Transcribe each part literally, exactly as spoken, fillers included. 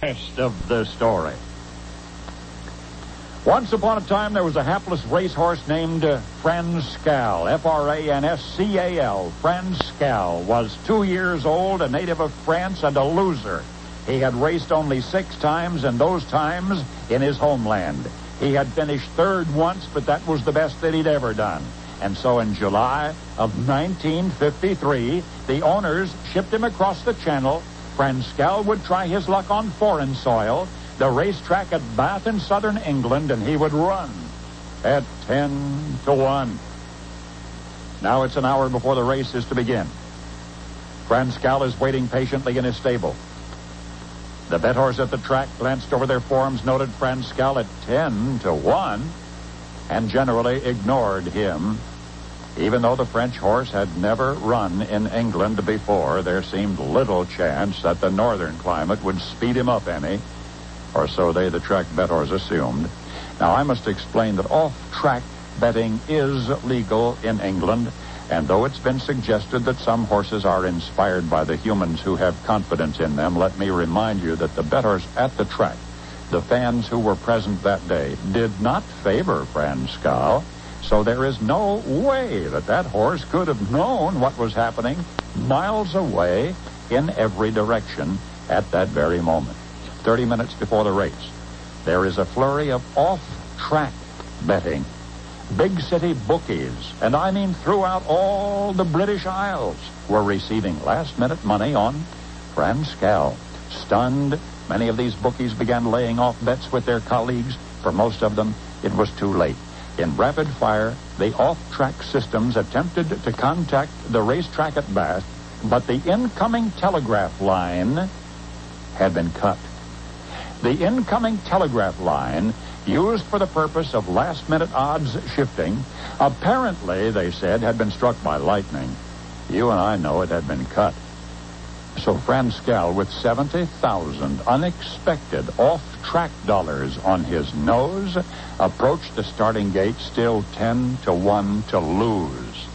rest of the story. Once upon a time, there was a hapless racehorse named uh, Franscal, F R A N S C A L. Franscal was two years old, a native of France, and a loser. He had raced only six times, and those times in his homeland. He had finished third once, but that was the best that he'd ever done. And so in July of nineteen fifty-three, the owners shipped him across the channel. Franscal would try his luck on foreign soil, the racetrack at Bath in southern England, and he would run at ten to one. Now it's an hour before the race is to begin. Franscal is waiting patiently in his stable. The bet horse at the track glanced over their forms, noted Franscal at ten to one, and generally ignored him. Even though the French horse had never run in England before, there seemed little chance that the northern climate would speed him up any, or so they, the track bettors, assumed. Now, I must explain that off-track betting is legal in England, and though it's been suggested that some horses are inspired by the humans who have confidence in them, let me remind you that the bettors at the track, the fans who were present that day, did not favor Franscal, so there is no way that that horse could have known what was happening miles away in every direction at that very moment. Thirty minutes before the race, there is a flurry of off-track betting. Big city bookies, and I mean throughout all the British Isles, were receiving last-minute money on Franscal. Stunned, many of these bookies began laying off bets with their colleagues. For most of them, it was too late. In rapid fire, the off-track systems attempted to contact the racetrack at Bath, but the incoming telegraph line had been cut. The incoming telegraph line, used for the purpose of last-minute odds shifting, apparently, they said, had been struck by lightning. You and I know it had been cut. So Franscal, with seventy thousand unexpected off-track dollars on his nose, approached the starting gate still ten to one to lose.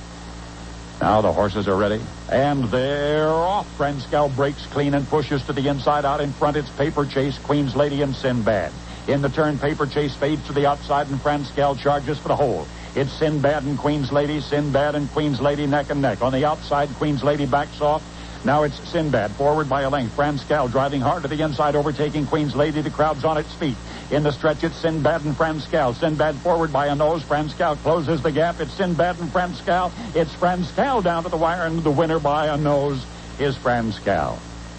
Now the horses are ready, and they're off. Franscal breaks clean and pushes to the inside. Out in front, it's Paper Chase, Queen's Lady, and Sinbad. In the turn, Paper Chase fades to the outside, and Franscal charges for the hole. It's Sinbad and Queen's Lady, Sinbad and Queen's Lady neck and neck. On the outside, Queen's Lady backs off. Now it's Sinbad, forward by a length. Franscal driving hard to the inside, overtaking Queen's Lady. The crowd's on its feet. In the stretch, it's Sinbad and Franscal. Sinbad forward by a nose. Franscal closes the gap. It's Sinbad and Franscal. It's Franscal down to the wire, and the winner by a nose is Franscal.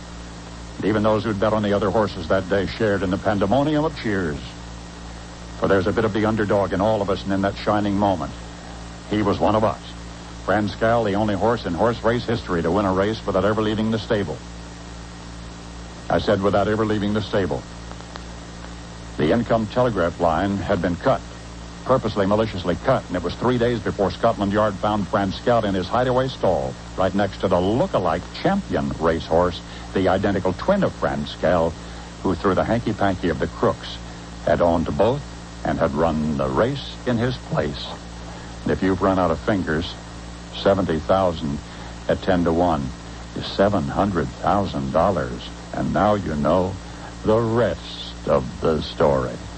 And even those who'd bet on the other horses that day shared in the pandemonium of cheers. For there's a bit of the underdog in all of us, and in that shining moment, he was one of us. Franscal, the only horse in horse race history to win a race without ever leaving the stable. I said without ever leaving the stable. The income telegraph line had been cut, purposely maliciously cut, and it was three days before Scotland Yard found Franscal in his hideaway stall, right next to the look-alike champion racehorse, the identical twin of Franscal, who through the hanky-panky of the crooks had owned both and had run the race in his place. And if you've run out of fingers, seventy thousand at ten to one is seven hundred thousand dollars. And now you know the rest of the story.